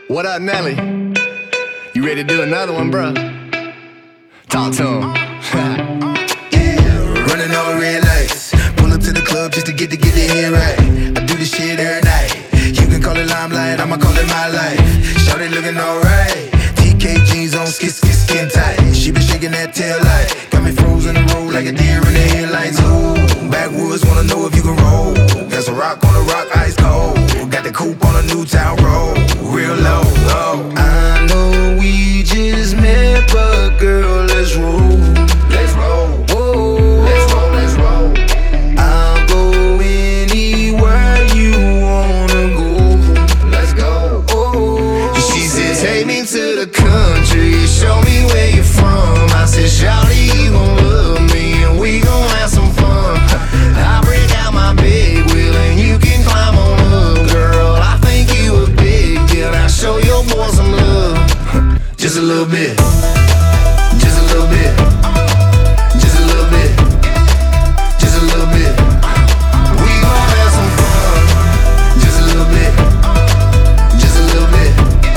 What up, Nelly? You ready to do another one, bro? Talk to him. Yeah, running on red lights. Pull up to the club just to get the head right. I do this shit every night. You can call it limelight, I'ma call it my life. Shawty looking alright. TK jeans on, skin tight. She been shaking that tail light. Got me frozen in the road like a deer in the headlights. Ooh, backwoods wanna know if you can roll. Got some rock on the rock, ice cold. Got the coupe on a Newtown road, real low, low. I know we just met, but girl, let's roll. Let's roll. Whoa. Let's roll, let's roll. I'll go anywhere you wanna go. Let's go. Oh. She said, take me to the country, show me where you're from. I said, shawty, you gon' love me, and we gon' have some fun. I break out my big wheel, and you can climb on up, girl. I think you a big deal, now show your boy some love. Just a little bit. Just a little bit. Just a little bit. Just a little bit. We gon' have some fun. Just a little bit. Just a little bit.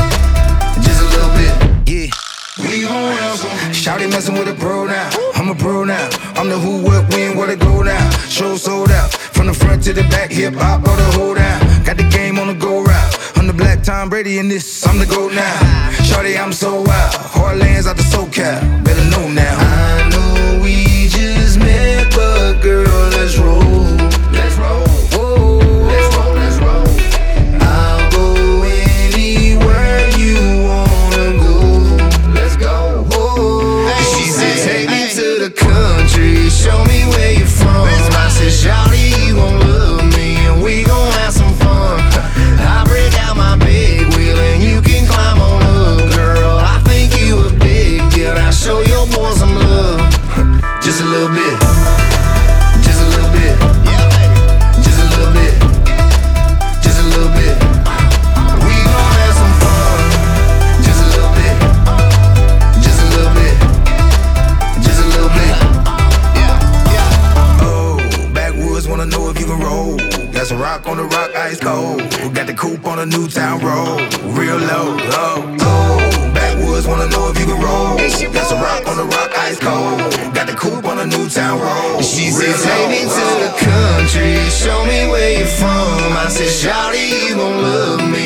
Just a little bit. Yeah. We gon' have some. Shawty messing with a pro now. I'm a pro now. I'm the who, what, when, where to go now. Show sold out. From the front to the back, hip hop, all the hold down. Got the game on the go route. I'm the black Tom Brady in this, I'm the GOAT now. Shawty, I'm so wild. Heartlands out the SoCal. Better know now. I know we just met, but girl, let's roll. Let's roll. Whoa. Let's roll, let's roll. I'll go anywhere you wanna go. Let's go. Whoa. She said, take me to the country, show me where you're from. I said, shawty, you gon' love me, and we gon' have some fun. I break out my big wheel, and you can climb on up, girl. I think you a big deal, now show your boy some love. Just a little bit. Just a little bit. Just a little bit. Just a little bit. We gon' have some fun. Just a little bit. Just a little bit. Just a little bit. Oh, backwoods wanna know if you can roll. Got some rock on the rock, ice cold. Got the coupe on a Newtown road, real low, low. Oh, backwoods wanna know if you can roll. Got some rock on the rock, ice cold. Got the coupe on a Newtown road. She said, take me to the country, show me where you're from. I said, shawty, you gon' love me,